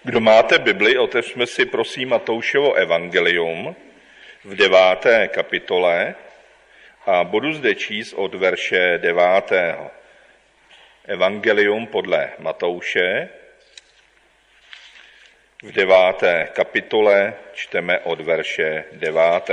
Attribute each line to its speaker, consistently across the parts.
Speaker 1: Kdo máte Bibli, otevřme si prosím Matoušovo evangelium v 9. kapitole a budu zde číst od verše 9. Evangelium podle Matouše v 9. kapitole čteme od verše 9.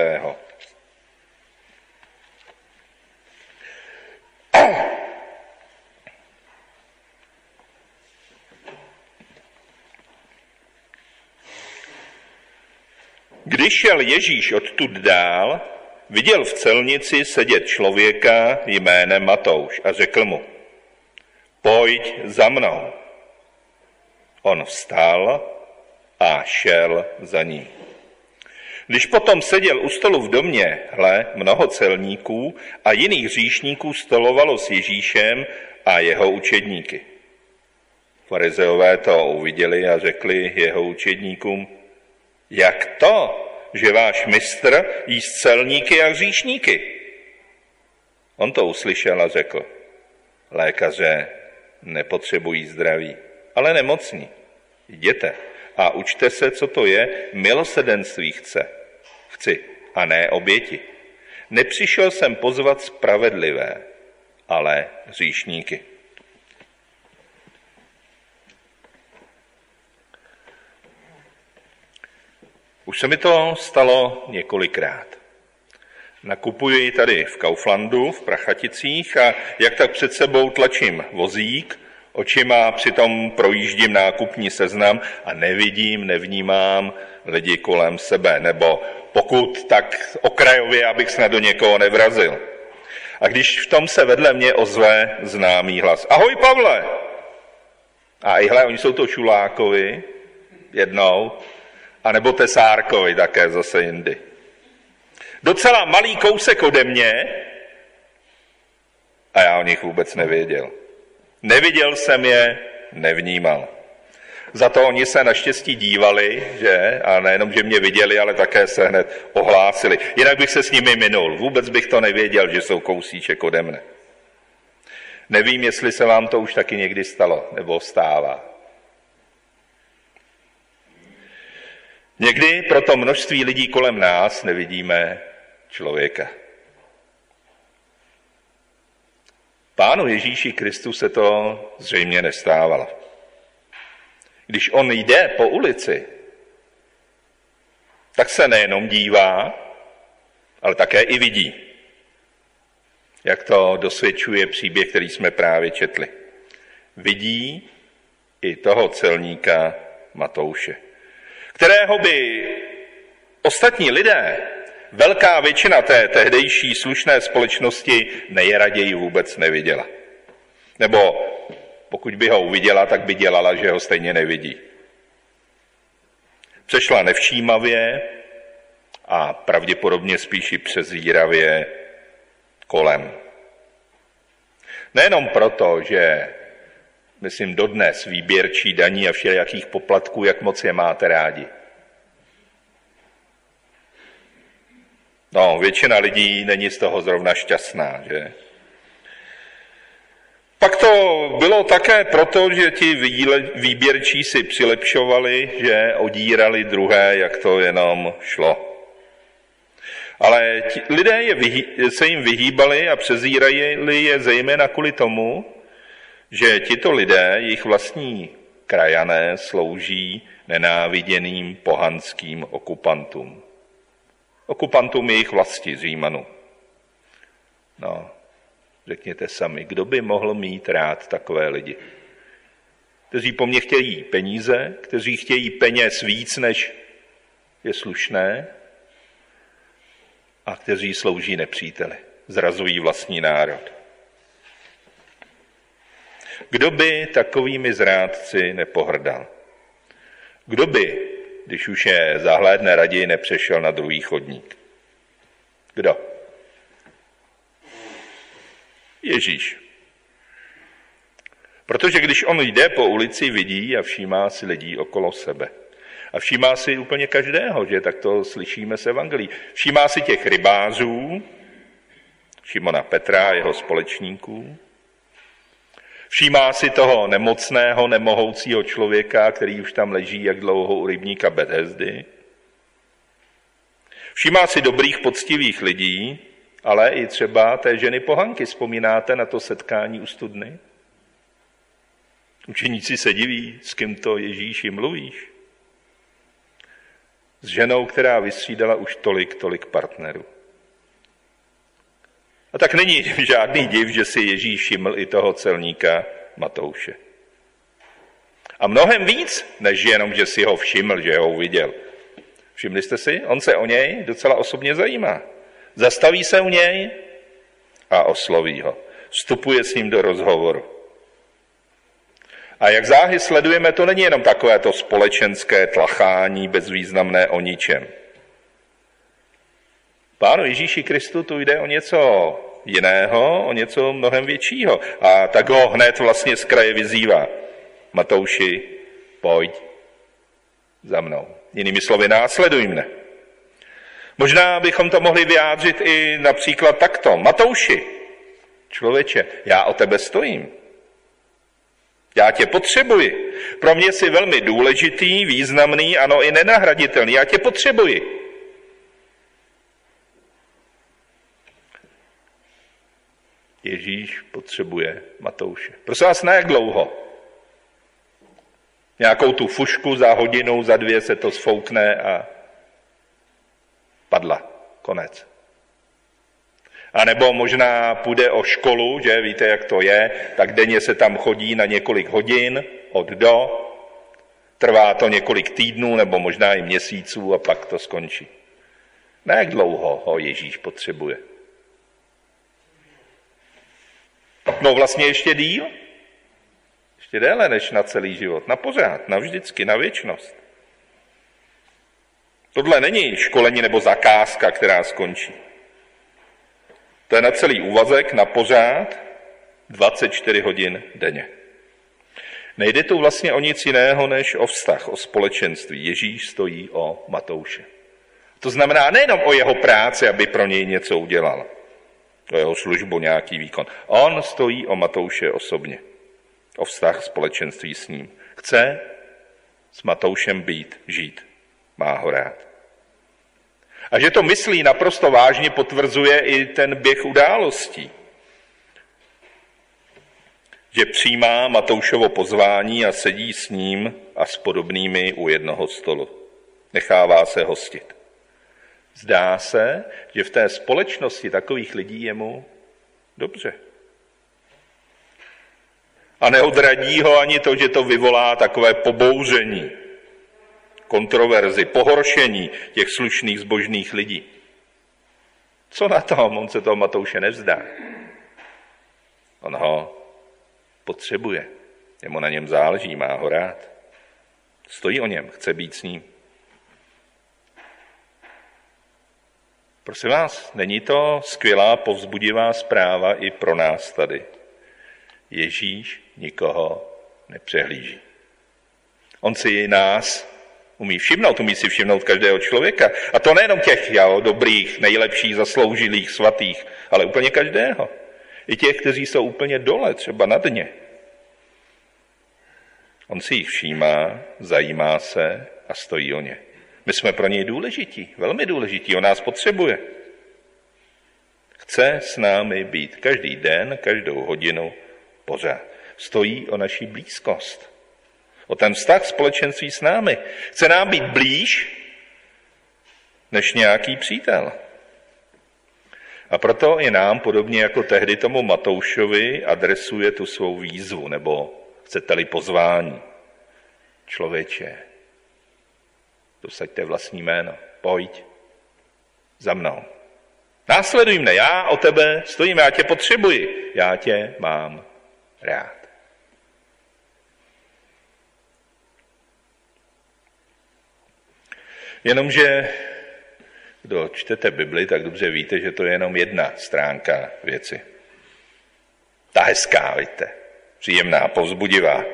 Speaker 1: Když šel Ježíš odtud dál, viděl v celnici sedět člověka jménem Matouš a řekl mu: Pojď za mnou. On vstal a šel za ní. Když potom seděl u stolu v domě, hle, mnoho celníků a jiných hříšníků stolovalo s Ježíšem a jeho učedníky. Farizeové to uviděli a řekli jeho učedníkům: Jak to, že váš mistr jí s celníky a hříšníky? On to uslyšel a řekl: Lékaře nepotřebují zdraví, ale nemocní. Jděte a učte se, co to je milosrdenství chci a ne oběti. Nepřišel jsem pozvat spravedlivé, ale hříšníky. Už se mi to stalo několikrát. Nakupuji tady v Kauflandu, v Prachaticích a jak tak před sebou tlačím vozík, očima přitom projíždím nákupní seznam a nevidím, nevnímám lidi kolem sebe, nebo pokud tak okrajově, abych snad do někoho nevrazil. A když v tom se vedle mě ozve známý hlas: Ahoj, Pavle! A ihle, oni jsou to Šulákovi jednou, anebo Tesárkovi také zase jindy. Docela malý kousek ode mě a já o nich vůbec nevěděl. Neviděl jsem je, nevnímal. Za to oni se naštěstí dívali, že? A nejenom, že mě viděli, ale také se hned ohlásili. Jinak bych se s nimi minul. Vůbec bych to nevěděl, že jsou kousíček ode mne. Nevím, jestli se vám to už taky někdy stalo, nebo stává. Někdy pro to množství lidí kolem nás nevidíme člověka. Pánu Ježíši Kristu se to zřejmě nestávalo. Když on jde po ulici, tak se nejenom dívá, ale také i vidí. Jak to dosvědčuje příběh, který jsme právě četli. Vidí i toho celníka Matouše, kterého by ostatní lidé, velká většina té tehdejší slušné společnosti, nejraději vůbec neviděla. Nebo pokud by ho uviděla, tak by dělala, že ho stejně nevidí. Přešla nevšímavě a pravděpodobně spíš i přezíravě kolem. Nejenom proto, že myslím dodnes výběrčí daní a všelijakých poplatků, jak moc je máte rádi. No, většina lidí není z toho zrovna šťastná, že? Pak to bylo také proto, že ti výběrčí si přilepšovali, že odírali druhé, jak to jenom šlo. Ale lidé se jim vyhýbali a přezírali je zejména kvůli tomu, že tito lidé, jejich vlastní krajané, slouží nenáviděným pohanským okupantům. Okupantům jejich vlasti Římanů. No, řekněte sami, kdo by mohl mít rád takové lidi? Kteří po mně chtějí peníze, kteří chtějí peněz víc, než je slušné, a kteří slouží nepříteli, zrazují vlastní národ. Kdo by takovými zrádci nepohrdal? Kdo by, když už je zahlédne, raději nepřešel na druhý chodník? Kdo? Ježíš. Protože když on jde po ulici, vidí a všímá si lidí okolo sebe. A všímá si úplně každého, že tak to slyšíme z evangelií. Všímá si těch rybářů, Šimona Petra a jeho společníků. Všímá si toho nemocného, nemohoucího člověka, který už tam leží jak dlouho u rybníka Bethesdy. Všímá si dobrých, poctivých lidí, ale i třeba té ženy pohanky. Vzpomínáte na to setkání u studny? Učeníci se diví, s kým to Ježíši mluvíš. S ženou, která vystřídala už tolik partnerů. A tak není žádný div, že si Ježíš všiml i toho celníka Matouše. A mnohem víc, než jenom, že si ho všiml, že ho viděl. Všimli jste si? On se o něj docela osobně zajímá. Zastaví se u něj a osloví ho. Vstupuje s ním do rozhovoru. A jak záhy sledujeme, to není jenom takové to společenské tlachání bezvýznamné o ničem. Pánu Ježíši Kristu tu jde o něco jiného, o něco mnohem většího. A tak ho hned vlastně z kraje vyzývá. Matouši, pojď za mnou. Jinými slovy, následuj mne. Možná bychom to mohli vyjádřit i například takto. Matouši, člověče, já o tebe stojím. Já tě potřebuji. Pro mě jsi velmi důležitý, významný, ano i nenahraditelný. Já tě potřebuji. Ježíš potřebuje Matouše. Prosím vás, na jak dlouho? Nějakou tu fušku za hodinu, za 2 se to sfoukne a padla. Konec. A nebo možná půjde o školu, že víte, jak to je, tak denně se tam chodí na několik hodin od do, trvá to několik týdnů nebo možná i měsíců a pak to skončí. Na jak dlouho ho Ježíš potřebuje? No vlastně ještě díl. Ještě déle než na celý život. Na pořád, navždycky, na věčnost. Tohle není školení nebo zakázka, která skončí. To je na celý úvazek, na pořád, 24 hodin denně. Nejde tu vlastně o nic jiného, než o vztah, o společenství. Ježíš stojí o Matouše. To znamená nejenom o jeho práci, aby pro něj něco udělal. O jeho službu, nějaký výkon. On stojí o Matouše osobně. O vztah, společenství s ním. Chce s Matoušem být, žít. Má ho rád. A že to myslí naprosto vážně, potvrzuje i ten běh událostí. Že přijímá Matoušovo pozvání a sedí s ním a s podobnými u jednoho stolu. Nechává se hostit. Zdá se, že v té společnosti takových lidí je mu dobře. A neodradí ho ani to, že to vyvolá takové pobouření, kontroverzi, pohoršení těch slušných, zbožných lidí. Co na tom? On se toho Matouše nevzdá. On ho potřebuje. Jemu na něm záleží, má ho rád. Stojí o něm, chce být s ním. Prosím vás, není to skvělá, povzbudivá zpráva i pro nás tady? Ježíš nikoho nepřehlíží. On si nás umí všimnout, umí si všimnout každého člověka. A to nejenom těch dobrých, nejlepších, zasloužilých, svatých, ale úplně každého. I těch, kteří jsou úplně dole, třeba na dně. On si jich všímá, zajímá se a stojí o ně. My jsme pro něj důležití, velmi důležití, on nás potřebuje. Chce s námi být každý den, každou hodinu, pořád. Stojí o naši blízkost. O ten vztah společenství s námi. Chce nám být blíž než nějaký přítel. A proto i nám, podobně jako tehdy tomu Matoušovi, adresuje tu svou výzvu, nebo chcete-li pozvání. Člověče, dosaďte vlastní jméno, pojď za mnou. Následuj mne, já o tebe stojím, já tě potřebuji, já tě mám rád. Jenomže, kdo čtete Bibli, tak dobře víte, že to je jenom jedna stránka věci. Ta hezká, víte, příjemná, povzbudivá.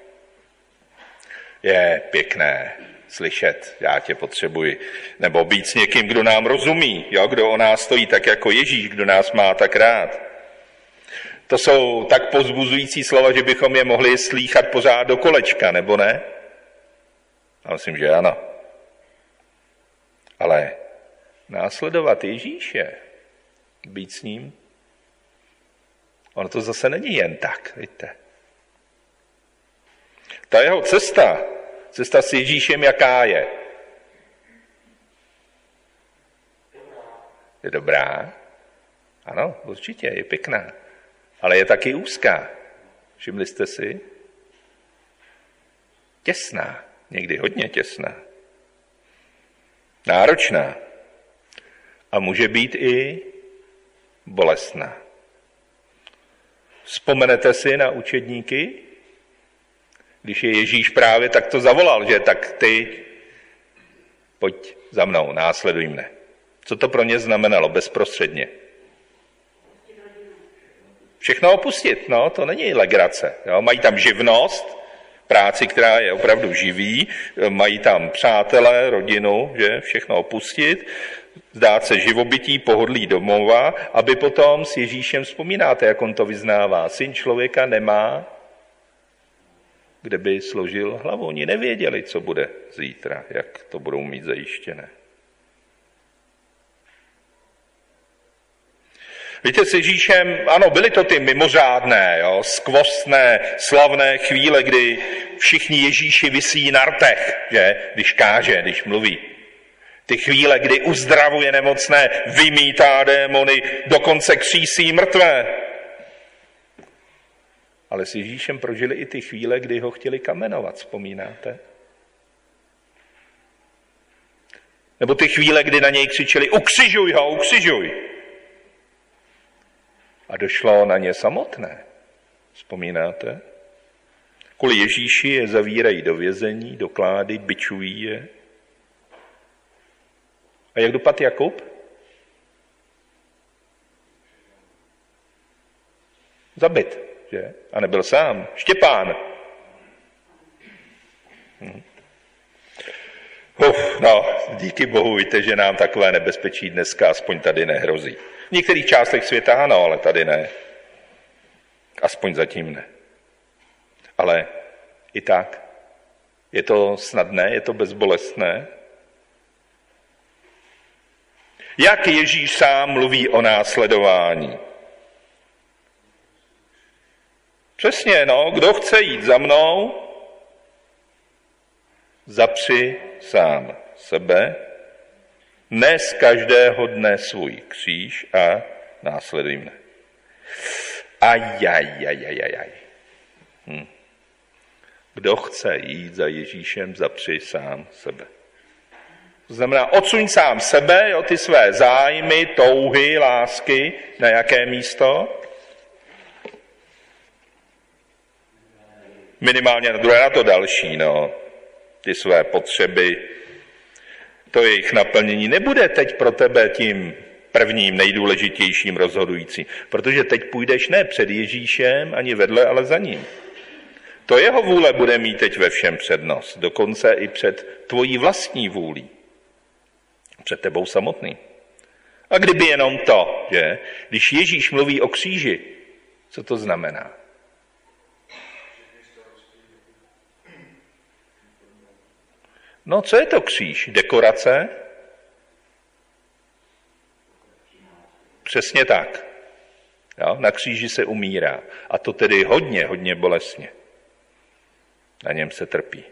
Speaker 1: Je pěkné slyšet, já tě potřebuji, nebo být s někým, kdo nám rozumí, kdo o nás stojí tak jako Ježíš, kdo nás má tak rád. To jsou tak povzbuzující slova, že bychom je mohli slýchat pořád do kolečka, nebo ne? Já myslím, že ano. Ale následovat Ježíše, být s ním, ono to zase není jen tak, víte. Ta jeho cesta s Ježíšem jaká je? Je dobrá? Ano, určitě, je pěkná. Ale je taky úzká. Všimli jste si? Těsná, někdy hodně těsná. Náročná. A může být i bolestná. Vzpomenete si na učedníky? Když je Ježíš právě tak to zavolal, že tak ty pojď za mnou, následuj mne. Co to pro ně znamenalo bezprostředně? Všechno opustit, no, to není legrace. Jo? Mají tam živnost, práci, která je opravdu živí, mají tam přátelé, rodinu, že všechno opustit, zdát se živobytí, pohodlí domova, aby potom s Ježíšem vzpomínáte, jak on to vyznává. Syn člověka nemá, kde by složil hlavu. Oni nevěděli, co bude zítra, jak to budou mít zajištěné. Víte, s Ježíšem, ano, byly to ty mimořádné, jo, skvostné, slavné chvíle, kdy všichni Ježíši visí na rtech, že, když káže, když mluví. Ty chvíle, kdy uzdravuje nemocné, vymítá démony, dokonce křísí mrtvé. Ale s Ježíšem prožili i ty chvíle, kdy ho chtěli kamenovat, vzpomínáte? Nebo ty chvíle, kdy na něj křičeli, ukřižuj ho, ukřižuj. A došlo na ně samotné. Vzpomínáte? Kvůli Ježíši je zavírají do vězení, do klády, bičují je. A jak dopadl Jakub? Zabit, že? A nebyl sám. Štěpán. No, díky Bohu, víte, že nám takové nebezpečí dneska aspoň tady nehrozí. V některých částech světa ano, ale tady ne. Aspoň zatím ne. Ale i tak. Je to snadné, je to bezbolestné. Jak Ježíš sám mluví o následování? Přesně, no, kdo chce jít za mnou, zapři sám sebe, nes každého dne svůj kříž a následuj mne. Kdo chce jít za Ježíšem, zapři sám sebe. To znamená, odsuň sám sebe, jo, ty své zájmy, touhy, lásky, na jaké místo? Minimálně na druhé, na to další, no. Ty své potřeby, to jejich naplnění nebude teď pro tebe tím prvním, nejdůležitějším, rozhodujícím. Protože teď půjdeš ne před Ježíšem, ani vedle, ale za ním. To jeho vůle bude mít teď ve všem přednost. Dokonce i před tvojí vlastní vůlí. Před tebou samotný. A kdyby jenom to, že když Ježíš mluví o kříži, co to znamená? No, co je to kříž? Dekorace? Přesně tak. Jo? Na kříži se umírá. A to tedy hodně, hodně bolestně. Na něm se trpí.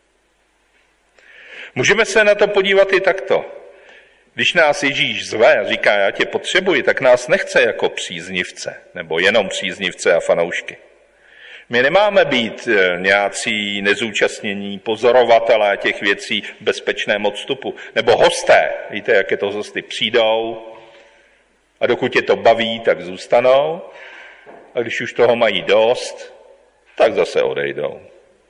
Speaker 1: Můžeme se na to podívat i takto. Když nás Ježíš zve a říká, já tě potřebuji, tak nás nechce jako příznivce, nebo jenom příznivce a fanoušky. My nemáme být nějací nezúčastnění pozorovatelé těch věcí v bezpečném odstupu, nebo hosté. Víte, jak je to hosty? Přijdou a dokud je to baví, tak zůstanou. A když už toho mají dost, tak zase odejdou.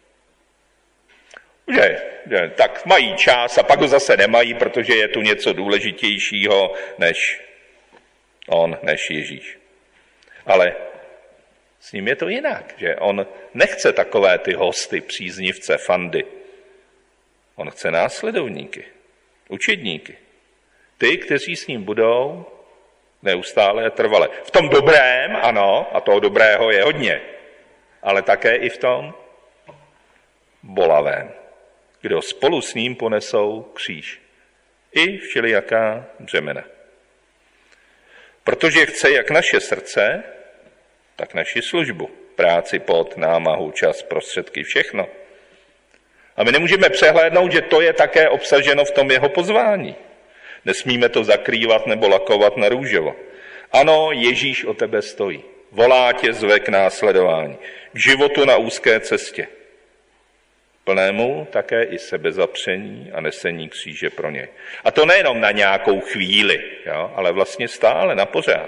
Speaker 1: Že tak mají čas a pak ho zase nemají, protože je tu něco důležitějšího než on, než Ježíš. Ale s ním je to jinak, že on nechce takové ty hosty, příznivce, fandy. On chce následovníky, učedníky. Ty, kteří s ním budou Neustále trvale. V tom dobrém, ano, a toho dobrého je hodně, ale také i v tom bolavém, kdo spolu s ním ponesou kříž. I všelijaká břemena. Protože chce jak naše srdce, tak naši službu, práci, pot, námahu, čas, prostředky, všechno. A my nemůžeme přehlédnout, že to je také obsaženo v tom jeho pozvání. Nesmíme to zakrývat nebo lakovat na růžovo. Ano, Ježíš o tebe stojí. Volá tě, zve k následování. K životu na úzké cestě. Plnému také i sebezapření a nesení kříže pro něj. A to nejenom na nějakou chvíli, jo, ale vlastně stále, na pořád.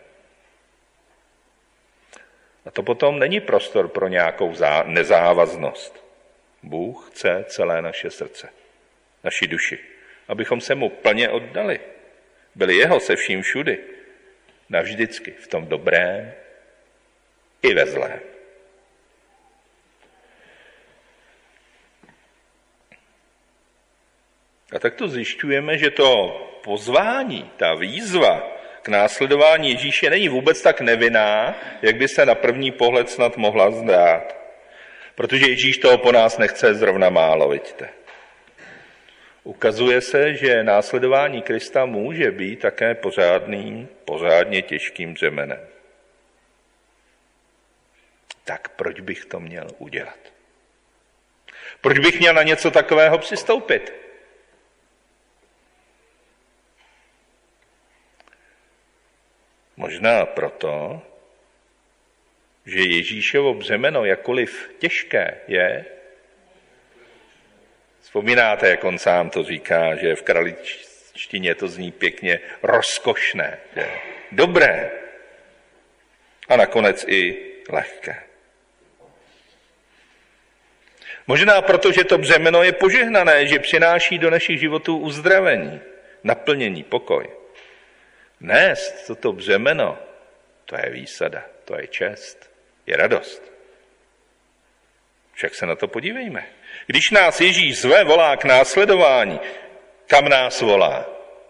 Speaker 1: A to potom není prostor pro nějakou nezávaznost. Bůh chce celé naše srdce, naši duši, abychom se mu plně oddali. Byli jeho se vším všudy, navždycky, v tom dobrém i ve zlém. A tak to zjišťujeme, že to pozvání, ta výzva k následování Ježíše není vůbec tak nevinná, jak by se na první pohled snad mohla zdát. Protože Ježíš toho po nás nechce zrovna málo, vidíte. Ukazuje se, že následování Krista může být také pořádně těžkým břemenem. Tak proč bych to měl udělat? Proč bych měl na něco takového přistoupit? Možná proto, že Ježíšovo břemeno, jakkoliv těžké je, vzpomínáte, jak on sám to říká, že v kraličtině to zní pěkně rozkošné, že? Dobré a nakonec i lehké. Možná proto, že to břemeno je požehnané, že přináší do našich životů uzdravení, naplnění, pokoj. Nést toto břemeno, to je výsada, to je čest, je radost. Však se na to podívejme. Když nás Ježíš zve, volá k následování, kam nás volá?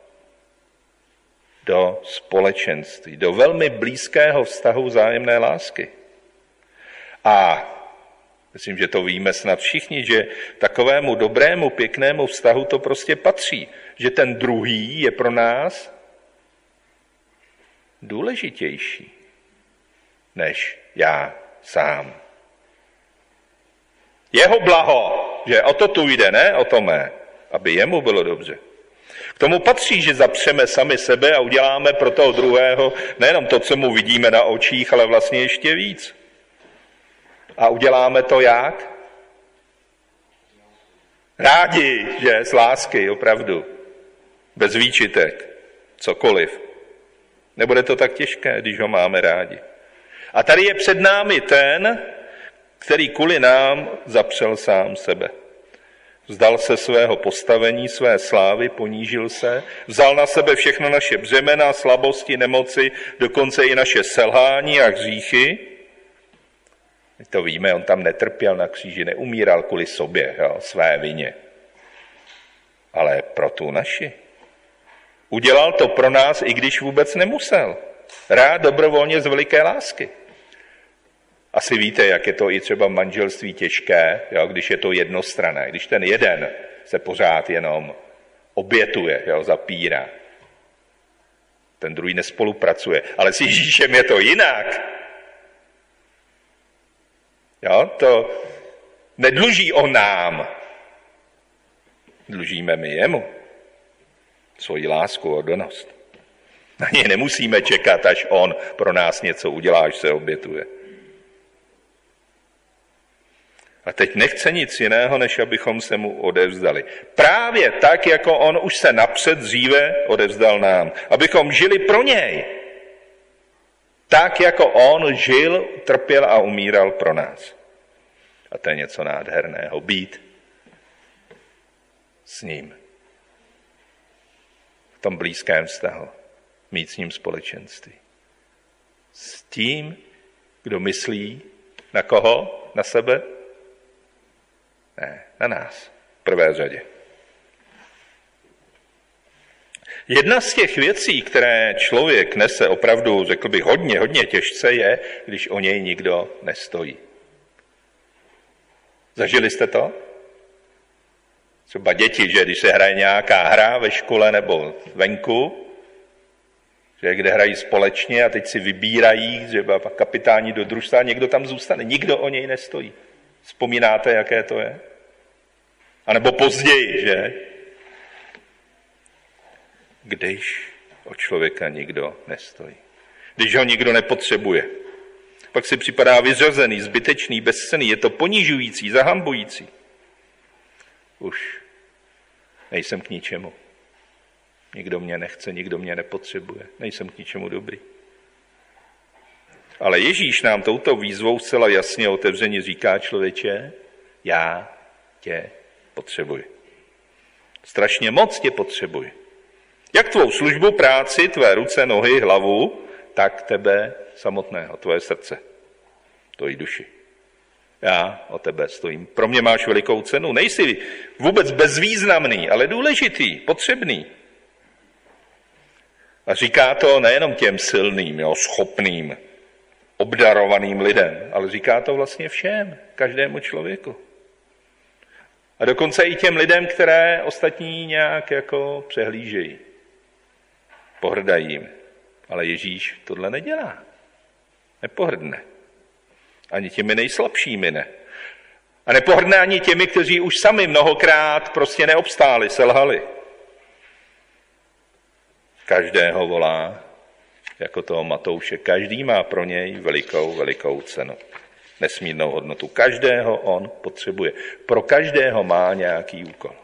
Speaker 1: Do společenství, do velmi blízkého vztahu vzájemné lásky. A myslím, že to víme snad všichni, že takovému dobrému, pěknému vztahu to prostě patří. Že ten druhý je pro nás důležitější než já sám. Jeho blaho, že o to tu jde, ne o to mé, aby jemu bylo dobře. K tomu patří, že zapřeme sami sebe a uděláme pro toho druhého nejenom to, co mu vidíme na očích, ale vlastně ještě víc. A uděláme to jak? Rádi, že? Z lásky, opravdu. Bez výčitek, cokoliv. Nebude to tak těžké, když ho máme rádi. A tady je před námi ten, který kvůli nám zapřel sám sebe. Vzdal se svého postavení, své slávy, ponížil se, vzal na sebe všechno naše břemena, slabosti, nemoci, dokonce i naše selhání a hříchy. My to víme, on tam netrpěl na kříži, neumíral kvůli sobě, jo, své vině, ale pro tu naši. Udělal to pro nás, i když vůbec nemusel. Rád dobrovolně z veliké lásky. Asi víte, jak je to i třeba v manželství těžké, jo, když je to jednostranné, když ten jeden se pořád jenom obětuje, jo, zapírá. Ten druhý nespolupracuje. Ale s Ježíšem je to jinak. Jo, to nedluží on nám. Dlužíme my jemu svoji lásku a oddanost. Na něj nemusíme čekat, až on pro nás něco udělá, až se obětuje. A teď nechce nic jiného, než abychom se mu odevzdali. Právě tak, jako on už se napřed dříve odevzdal nám. Abychom žili pro něj. Tak, jako on žil, trpěl a umíral pro nás. A to je něco nádherného. Být s ním. V tom blízkém vztahu. Mít s ním společenství. S tím, kdo myslí na koho? Na sebe? Ne, na nás. V prvé řadě. Jedna z těch věcí, které člověk nese opravdu, řekl bych, hodně těžce, je, když o něj nikdo nestojí. Zažili jste to? Třeba děti, že když se hraje nějaká hra ve škole nebo venku, že kde hrají společně a teď si vybírají, že kapitáni do družstva, někdo tam zůstane, nikdo o něj nestojí. Vzpomínáte, jaké to je? A nebo později, že? Když o člověka nikdo nestojí. Když ho nikdo nepotřebuje. Pak si připadá vyřazený, zbytečný, bezcenný. Je to ponižující, zahambující. Už nejsem k ničemu. Nikdo mě nechce, nikdo mě nepotřebuje. Nejsem k ničemu dobrý. Ale Ježíš nám touto výzvou zcela jasně otevřeně říká: člověče, já tě potřebuji. Strašně moc tě potřebuji. Jak tvou službu, práci, tvé ruce, nohy, hlavu, tak tebe samotného, tvoje srdce, tvoji duši. Já o tebe stojím. Pro mě máš velikou cenu. Nejsi vůbec bezvýznamný, ale důležitý, potřebný. A říká to nejenom těm silným, schopným, obdarovaným lidem, ale říká to vlastně všem, každému člověku. A dokonce i těm lidem, které ostatní nějak jako přehlížejí. Pohrdají jim. Ale Ježíš tohle nedělá. Nepohrdne. Ani těmi nejslabšími ne. A nepohrdne ani těmi, kteří už sami mnohokrát prostě neobstáli, selhali. Každého volá, jako toho Matouše. Každý má pro něj velikou cenu. Nesmírnou hodnotu. Každého on potřebuje. Pro každého má nějaký úkol.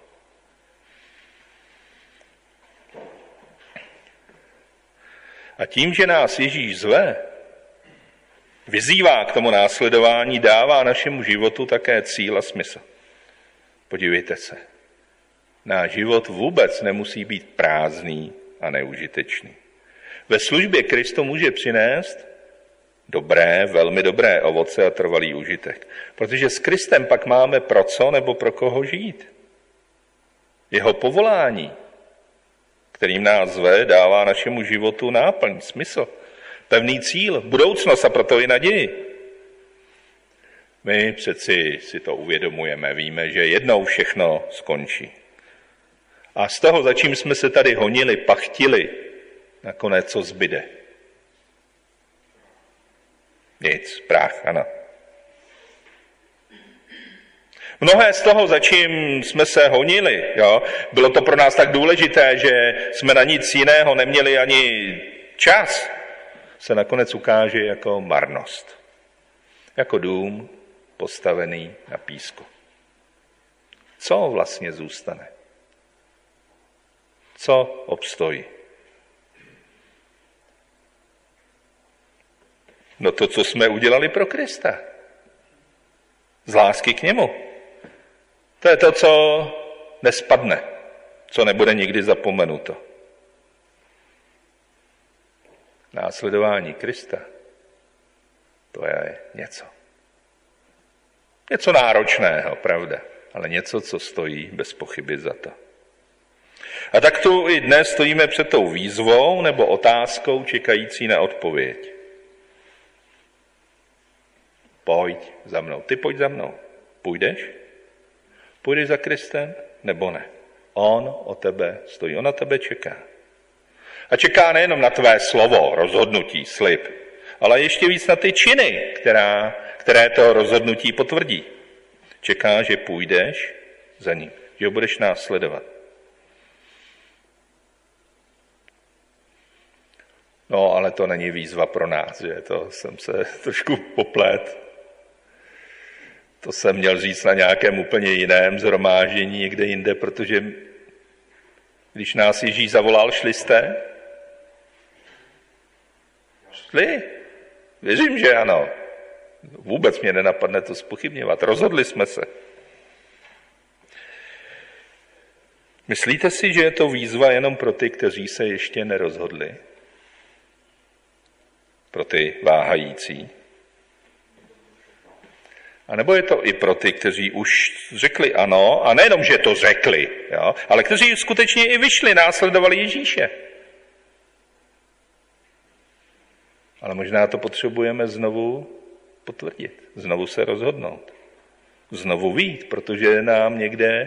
Speaker 1: A tím, že nás Ježíš zve, vyzývá k tomu následování, dává našemu životu také cíl a smysl. Podívejte se. Náš život vůbec nemusí být prázdný a neužitečný. Ve službě Kristu může přinést dobré, velmi dobré ovoce a trvalý užitek. Protože s Kristem pak máme pro co nebo pro koho žít. Jeho povolání, kterým nás zve, dává našemu životu náplň, smysl, pevný cíl, budoucnost a proto i naději. My přeci si to uvědomujeme, víme, že jednou všechno skončí. A z toho, za čím jsme se tady honili, pachtili, nakonec co zbyde? Nic, prach, ano. Mnohé z toho, za čím jsme se honili, bylo to pro nás tak důležité, že jsme na nic jiného neměli ani čas, se nakonec ukáže jako marnost. Jako dům postavený na písku. Co vlastně zůstane? Co obstojí? No to, co jsme udělali pro Krista. Z lásky k němu. To je to, co nespadne, co nebude nikdy zapomenuto. Následování Krista, to je něco. Něco náročného, pravda, ale něco, co stojí bez pochyby za to. A tak tu i dnes stojíme před tou výzvou nebo otázkou čekající na odpověď. Pojď za mnou. Ty pojď za mnou. Půjdeš? Půjdeš za Kristem nebo ne? On o tebe stojí, on na tebe čeká. A čeká nejenom na tvé slovo, rozhodnutí, slib, ale ještě víc na ty činy, které to rozhodnutí potvrdí. Čeká, že půjdeš za ním, že ho budeš následovat. No, ale to není výzva pro nás, že? To jsem se trošku poplet. To jsem měl říct na nějakém úplně jiném shromáždění někde jinde, protože když nás Ježíš zavolal, šli jste? Šli? Věřím, že ano. Vůbec mě nenapadne to zpochybňovat. Rozhodli jsme se. Myslíte si, že je to výzva jenom pro ty, kteří se ještě nerozhodli? Pro ty váhající? A nebo je to i pro ty, kteří už řekli ano, a nejenom, že to řekli, jo, ale kteří skutečně i vyšli, následovali Ježíše. Ale možná to potřebujeme znovu potvrdit, znovu se rozhodnout, znovu vyjít, protože nám někde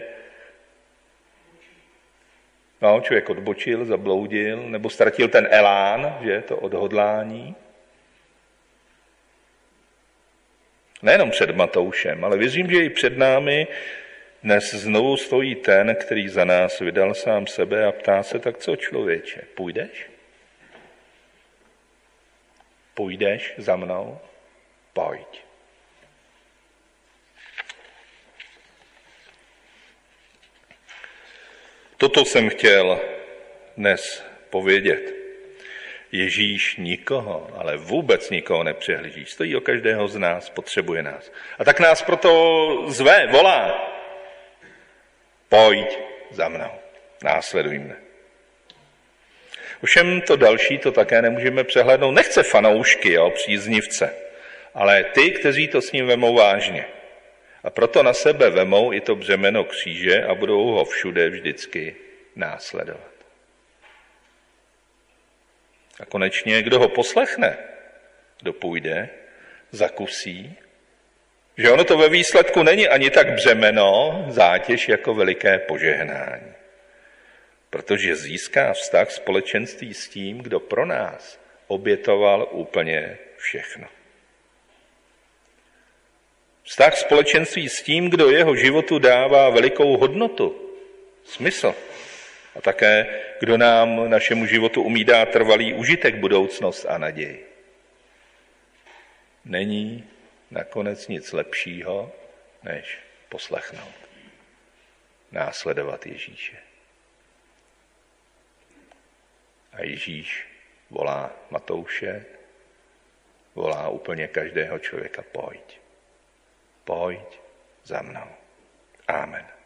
Speaker 1: člověk odbočil, zabloudil, nebo ztratil ten elán, že to odhodlání. Nejenom před Matoušem, ale věřím, že i před námi dnes znovu stojí ten, který za nás vydal sám sebe a ptá se, tak co člověče, půjdeš? Půjdeš za mnou? Pojď. Toto jsem chtěl dnes povědět. Ježíš nikoho, ale vůbec nikoho nepřehlíží. Stojí o každého z nás, potřebuje nás. A tak nás proto zve, volá. Pojď za mnou, následuj mne. Ovšem to další, to také nemůžeme přehlédnout. Nechce fanoušky, příznivce, ale ty, kteří to s ním vemou vážně. A proto na sebe vemou i to břemeno kříže a budou ho všude vždycky následovat. A konečně, kdo ho poslechne, kdo půjde, zakusí, že ono to ve výsledku není ani tak břemeno, zátěž jako veliké požehnání. Protože získá vztah společenství s tím, kdo pro nás obětoval úplně všechno. Vztah společenství s tím, kdo jeho životu dává velikou hodnotu, smysl. A také, kdo nám, našemu životu umí dát trvalý užitek, budoucnost a naději. Není nakonec nic lepšího, než poslechnout. Následovat Ježíše. A Ježíš volá Matouše, volá úplně každého člověka, pojď. Pojď za mnou. Amen.